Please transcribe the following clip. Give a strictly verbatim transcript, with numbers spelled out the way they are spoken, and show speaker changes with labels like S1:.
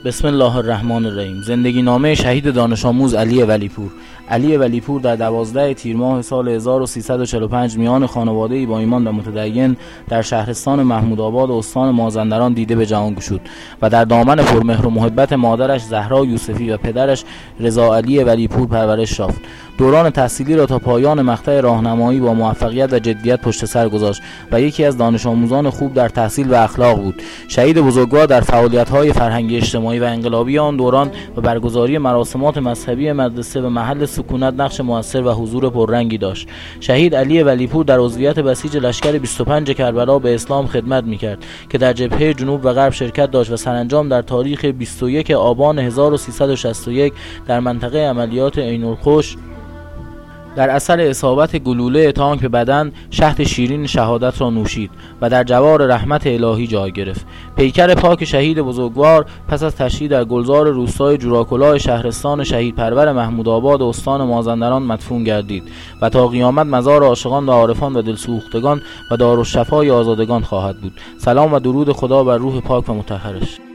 S1: بسم الله الرحمن الرحیم. زندگی نامه شهید دانش آموز علی ولیپور. علی ولیپور در دوازده تیر ماه سال هزار و سیصد و چهل و پنج میان خانواده‌ای با ایمان و متدین در شهرستان محمودآباد استان مازندران دیده به جهان گشود و در دامن پرمهر و محبت مادرش زهرا یوسفی و پدرش رضا علی ولیپور پرورش یافت. دوران تحصیلی را تا پایان مقطع راهنمایی با موفقیت و جدیت پشت سر گذاشت و یکی از دانش آموزان خوب در تحصیل و اخلاق بود. شهید بزرگوار در فعالیت‌های فرهنگی اجتماعی و انقلابی آن دوران و برگزاری مراسمات مذهبی مدرسه و محل سکونت نقش موثر و حضور پررنگی داشت. شهید علی ولیپور در عضویت بسیج لشکر بیست و پنج کربلا به اسلام خدمت می‌کرد که در جبهه جنوب و غرب شرکت داشت و سرانجام در تاریخ بیست و یک آبان هزار و سیصد و شصت و یک در منطقه عملیات عین‌الخوش در اثر اصابت گلوله تانک به بدن شهد شیرین شهادت را نوشید و در جوار رحمت الهی جای گرفت. پیکر پاک شهید بزرگوار پس از تشییع در گلزار روستای جوراکلاه شهرستان شهید پرور محمودآباد استان مازندران مدفون گردید و تا قیامت مزار عاشقان و عارفان و دلسوختگان و دارالشفای آزادگان خواهد بود. سلام و درود خدا بر روح پاک و مطهرش.